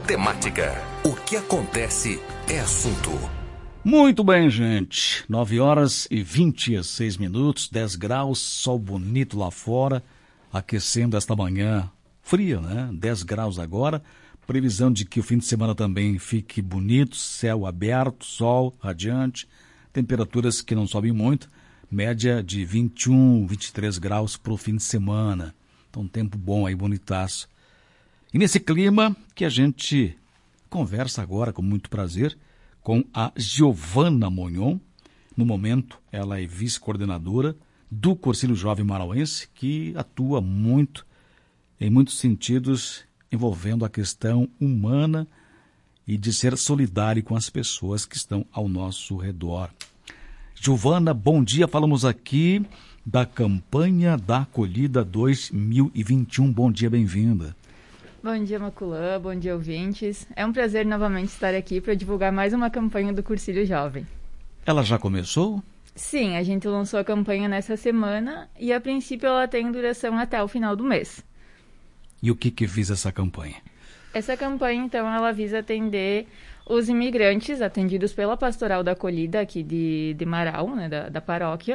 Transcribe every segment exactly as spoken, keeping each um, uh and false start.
temática. O que acontece é assunto. Muito bem, gente. nove horas e vinte e seis minutos, dez graus, sol bonito lá fora, aquecendo esta manhã fria, né? dez graus agora. Previsão de que o fim de semana também fique bonito, céu aberto, sol radiante, temperaturas que não sobem muito, média de vinte e um, vinte e três graus para o fim de semana. Então, tempo bom aí, bonitaço. E nesse clima que a gente conversa agora com muito prazer com a Giovana Monhon. No momento, ela é vice-coordenadora do Cursilho Jovem Marauense, que atua muito, em muitos sentidos, envolvendo a questão humana e de ser solidário com as pessoas que estão ao nosso redor. Giovana, bom dia. Falamos aqui da campanha da Acolhida dois mil e vinte e um. Bom dia, bem-vinda. Bom dia, Maculã. Bom dia, ouvintes. É um prazer novamente estar aqui para divulgar mais uma campanha do Cursilho Jovem. Ela já começou? Sim, a gente lançou a campanha nessa semana e, a princípio, ela tem duração até o final do mês. E o que que visa essa campanha? Essa campanha, então, ela visa atender os imigrantes atendidos pela Pastoral da Acolhida aqui de, de Marau, né, da, da paróquia.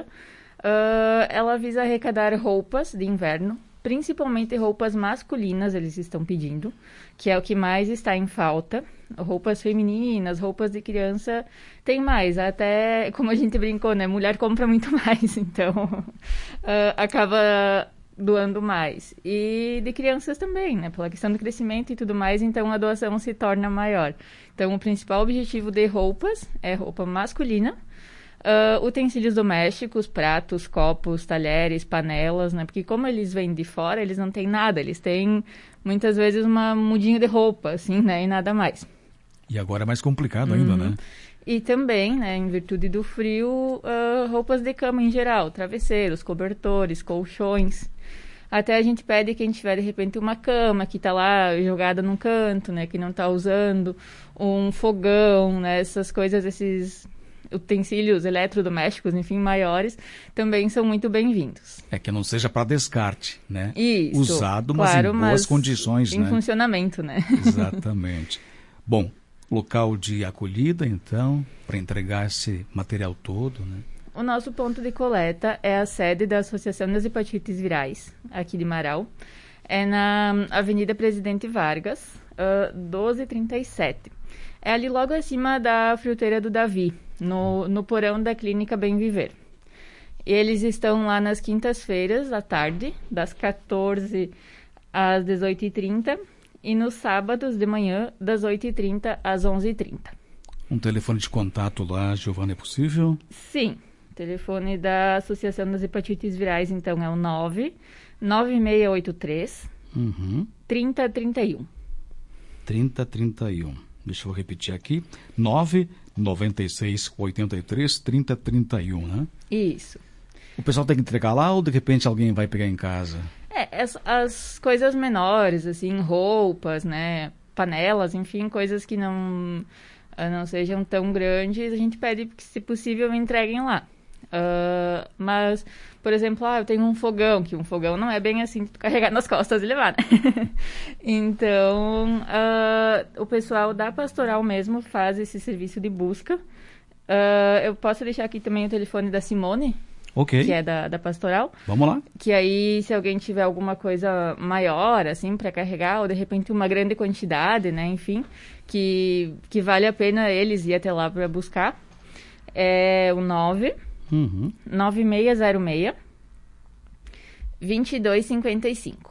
Uh, ela visa arrecadar roupas de inverno, principalmente roupas masculinas, eles estão pedindo, que é o que mais está em falta. Roupas femininas, roupas de criança, tem mais. Até, como a gente brincou, né? Mulher compra muito mais, então uh, acaba doando mais. E de crianças também, né? Pela questão do crescimento e tudo mais, então a doação se torna maior. Então, o principal objetivo de roupas é roupa masculina, Uh, utensílios domésticos, pratos, copos, talheres, panelas, né? Porque como eles vêm de fora, eles não têm nada. Eles têm, muitas vezes, uma mudinha de roupa, assim, né? E nada mais. E agora é mais complicado ainda, uhum. né? E também, né, em virtude do frio, uh, roupas de cama em geral. Travesseiros, cobertores, colchões. Até a gente pede quem tiver, de repente, uma cama que está lá jogada num canto, né? Que não está usando. Um fogão, né? Essas coisas, esses utensílios eletrodomésticos, enfim, maiores, também são muito bem-vindos. É que não seja para descarte, né? Isso. Usado, mas claro, em boas mas condições, em né? Em funcionamento, né? Exatamente. Bom, local de acolhida, então, para entregar esse material todo, né? O nosso ponto de coleta é a sede da Associação das Hepatites Virais, aqui de Marau. É na Avenida Presidente Vargas, uh, doze trinta e sete. É ali logo acima da Fruteira do Davi, no, no porão da Clínica Bem Viver. Eles estão lá nas quintas-feiras, à tarde, das quatorze às dezoito e trinta, e nos sábados de manhã, das oito e trinta às onze e trinta. Um telefone de contato lá, Giovana, é possível? Sim. O telefone da Associação das Hepatites Virais, então, é o nove nove seis oito três, uhum. trinta trinta e um. trinta trinta e um. Deixa eu repetir aqui. nove nove seis oito três, trinta trinta e um, né? Isso. O pessoal tem que entregar lá ou de repente alguém vai pegar em casa? É, as, as coisas menores, assim, roupas, né? Panelas, enfim, coisas que não, não sejam tão grandes, a gente pede que, se possível, entreguem lá. Uh, mas, por exemplo, ah, eu tenho um fogão, que um fogão não é bem assim, tu carregar nas costas e levar, né? Então, uh, o pessoal da Pastoral mesmo faz esse serviço de busca. Uh, eu posso deixar aqui também o telefone da Simone, okay. que é da, da Pastoral. Vamos lá. Que aí, se alguém tiver alguma coisa maior, assim, para carregar, ou de repente uma grande quantidade, né, enfim, que, que vale a pena eles ir até lá para buscar, é o nove Uhum. nove seis zero seis, vinte e dois cinquenta e cinco.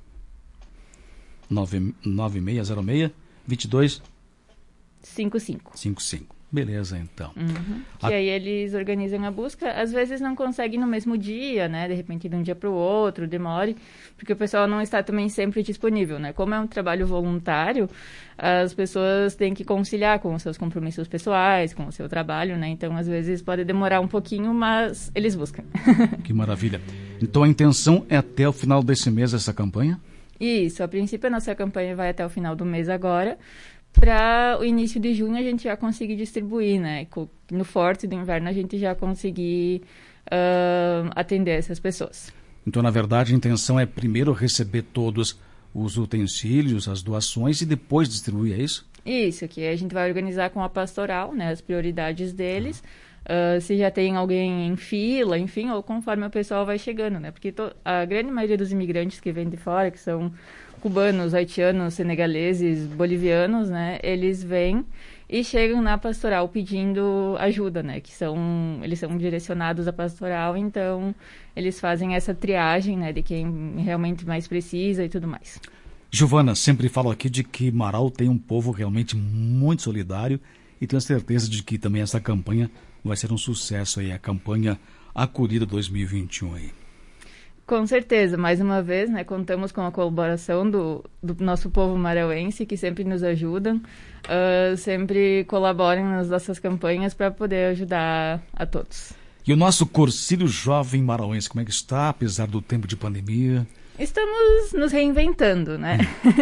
nove seis zero seis, vinte e dois cinquenta e cinco. cinquenta e cinco. Beleza, então. Uhum. Que a... aí eles organizam a busca. Às vezes não conseguem no mesmo dia, né? De repente de um dia para o outro, demore, porque o pessoal não está também sempre disponível, né? Como é um trabalho voluntário, as pessoas têm que conciliar com os seus compromissos pessoais, com o seu trabalho, né? Então, às vezes pode demorar um pouquinho, mas eles buscam. Que maravilha. Então, a intenção é até o final desse mês essa campanha? Isso. A princípio, a nossa campanha vai até o final do mês agora. Para o início de junho a gente já conseguir distribuir, né? No forte do inverno a gente já conseguir uh, atender essas pessoas. Então, na verdade, a intenção é primeiro receber todos os utensílios, as doações e depois distribui, é isso? Isso, que a gente vai organizar com a pastoral, né, as prioridades deles, uhum. uh, se já tem alguém em fila, enfim, ou conforme o pessoal vai chegando, né, porque to- a grande maioria dos imigrantes que vêm de fora, que são cubanos, haitianos, senegaleses, bolivianos, né, eles vêm e chegam na pastoral pedindo ajuda, né, que são, eles são direcionados à pastoral, então eles fazem essa triagem, né, de quem realmente mais precisa e tudo mais. Giovana, sempre falo aqui de que Marau tem um povo realmente muito solidário e tenho certeza de que também essa campanha vai ser um sucesso aí, a campanha Acolhida dois mil e vinte e um aí. Com certeza, mais uma vez, né, contamos com a colaboração do, do nosso povo marauense, que sempre nos ajudam, uh, sempre colaboram nas nossas campanhas para poder ajudar a todos. E o nosso Cursilho Jovem Marauense, como é que está, apesar do tempo de pandemia? Estamos nos reinventando, né?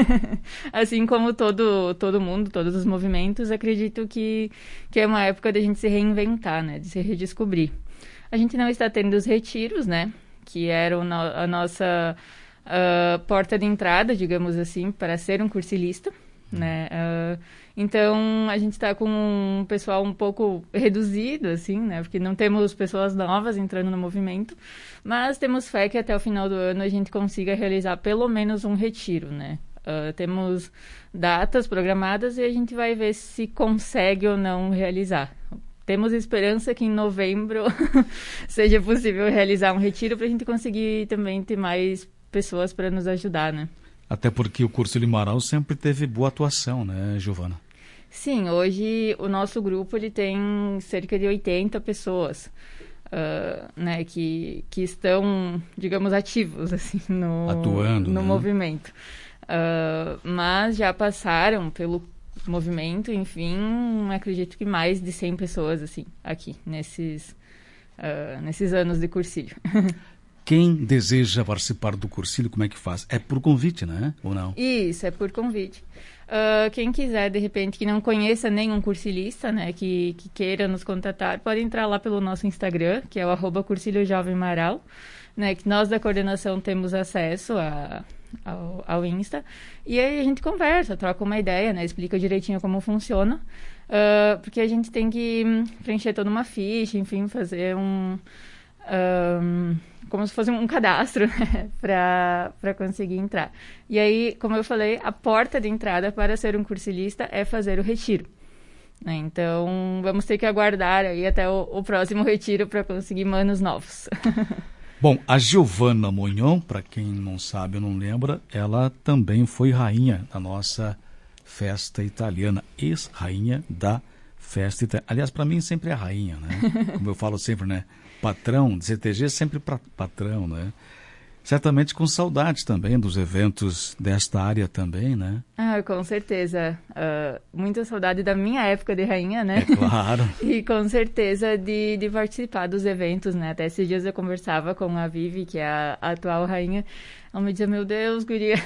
Assim como todo, todo mundo, todos os movimentos, acredito que, que é uma época de a gente se reinventar, né? De se redescobrir. A gente não está tendo os retiros, né? Que eram no, a nossa uh, porta de entrada, digamos assim, para ser um cursilista, né? Uh, então, a gente está com um pessoal um pouco reduzido, assim, né? Porque não temos pessoas novas entrando no movimento, mas temos fé que até o final do ano a gente consiga realizar pelo menos um retiro, né? Uh, temos datas programadas e a gente vai ver se consegue ou não realizar. Temos esperança que em novembro seja possível realizar um retiro para a gente conseguir também ter mais pessoas para nos ajudar, né? Até porque o Cursilho Marau sempre teve boa atuação, né, Giovana? Sim, hoje o nosso grupo ele tem cerca de oitenta pessoas, uh, né, que, que estão, digamos, ativos assim, no, Atuando, no né? movimento. Uh, mas já passaram pelo movimento, enfim, acredito que mais de cem pessoas assim, aqui, nesses, uh, nesses anos de cursilho. Quem deseja participar do cursilho, como é que faz? É por convite, né? Ou não? Isso, é por convite. Uh, quem quiser, de repente, que não conheça nenhum cursilista, né, que, que queira nos contatar, pode entrar lá pelo nosso Instagram, que é o arroba Cursilho Jovem Marau, né, que nós da coordenação temos acesso a, ao, ao Insta, e aí a gente conversa, troca uma ideia, né, explica direitinho como funciona, uh, porque a gente tem que preencher toda uma ficha, enfim, fazer um... um como se fosse um cadastro, né, para conseguir entrar. E aí, como eu falei, a porta de entrada para ser um cursilista é fazer o retiro. Né? Então, vamos ter que aguardar aí até o, o próximo retiro para conseguir manos novos. Bom, a Giovana Monhon, para quem não sabe ou não lembra, ela também foi rainha da nossa festa italiana, ex-rainha da festa italiana. Aliás, para mim sempre é rainha, né? Como eu falo sempre, né? Patrão, de C T G sempre pra, patrão, né? Certamente com saudade também dos eventos desta área também, né? Ah, com certeza. Uh, muita saudade da minha época de rainha, né? É claro. E com certeza de, de participar dos eventos, né? Até esses dias eu conversava com a Vivi, que é a, a atual rainha. Ela me dizia, meu Deus, guria,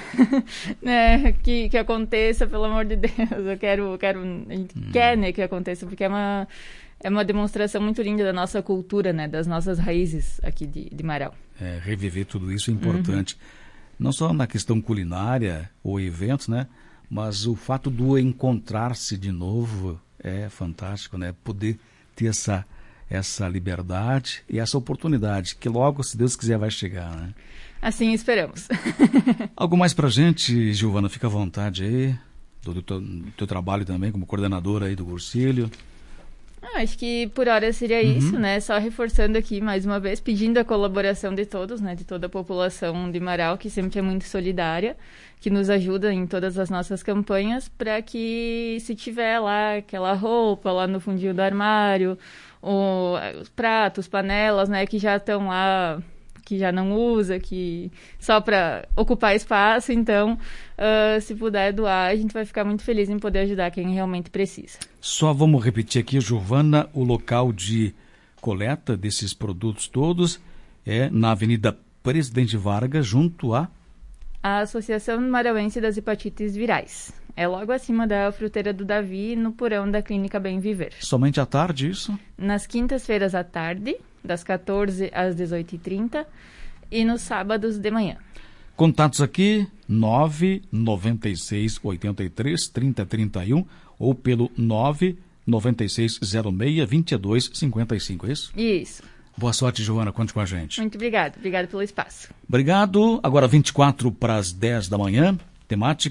né? Que, que aconteça, pelo amor de Deus. Eu quero, quero a gente hum. quer, né, que aconteça, porque é uma... É uma demonstração muito linda da nossa cultura, né? Das nossas raízes aqui de, de Marau. É, reviver tudo isso é importante. Uhum. Não só na questão culinária ou eventos, né? Mas o fato do encontrar-se de novo é fantástico, né? Poder ter essa, essa liberdade e essa oportunidade, que logo, se Deus quiser, vai chegar, né? Assim esperamos. Algo mais pra gente, Giovana? Fica à vontade aí, do, do, teu, do teu trabalho também como coordenadora aí do Cursilho. Ah, acho que por hora seria uhum. isso, né? Só reforçando aqui mais uma vez, pedindo a colaboração de todos, né? De toda a população de Marau, que sempre é muito solidária, que nos ajuda em todas as nossas campanhas, para que se tiver lá aquela roupa lá no fundinho do armário, o, os pratos, panelas, né? Que já estão lá, que já não usa, que só para ocupar espaço, então, uh, se puder doar, a gente vai ficar muito feliz em poder ajudar quem realmente precisa. Só vamos repetir aqui, Giovana, o local de coleta desses produtos todos é na Avenida Presidente Vargas, junto à... a Associação Marauense das Hepatites Virais. É logo acima da Fruteira do Davi, no porão da Clínica Bem Viver. Somente à tarde, isso? Nas quintas-feiras à tarde, das quatorze às dezoito e trinta, e nos sábados de manhã. Contatos aqui, nove nove seis oito três, três zero três um ou pelo nove nove seis zero seis, dois dois cinco cinco, é isso? Isso. Boa sorte, Joana, conte com a gente. Muito obrigada, obrigada pelo espaço. Obrigado. Agora vinte e quatro para as dez da manhã, temática